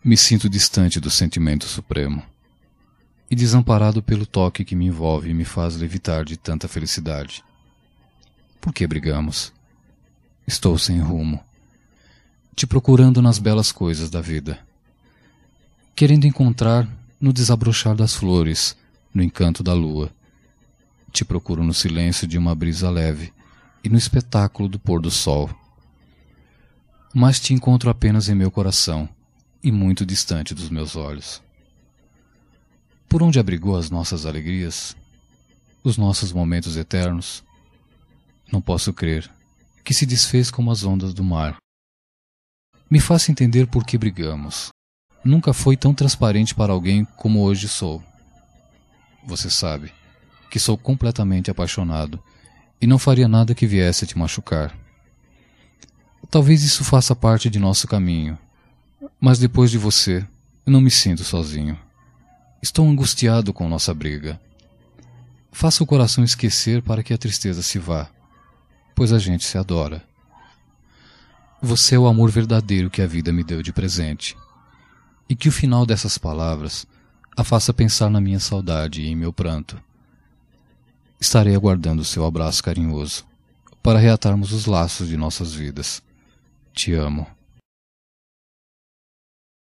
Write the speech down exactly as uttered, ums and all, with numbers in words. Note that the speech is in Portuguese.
Me sinto distante do sentimento supremo e desamparado pelo toque que me envolve e me faz levitar de tanta felicidade. Por que brigamos? Estou sem rumo, te procurando nas belas coisas da vida, querendo encontrar no desabrochar das flores, no encanto da lua. Te procuro no silêncio de uma brisa leve e no espetáculo do pôr do sol. Mas te encontro apenas em meu coração e muito distante dos meus olhos. Por onde abrigou as nossas alegrias, os nossos momentos eternos? Não posso crer que se desfez como as ondas do mar. Me faça entender por que brigamos. Nunca foi tão transparente para alguém como hoje sou. Você sabe que sou completamente apaixonado e não faria nada que viesse a te machucar. Talvez isso faça parte de nosso caminho, mas depois de você, eu não me sinto sozinho. Estou angustiado com nossa briga. Faça o coração esquecer para que a tristeza se vá, pois a gente se adora. Você é o amor verdadeiro que a vida me deu de presente, e que o final dessas palavras a faça pensar na minha saudade e em meu pranto. Estarei aguardando o seu abraço carinhoso para reatarmos os laços de nossas vidas. Te amo.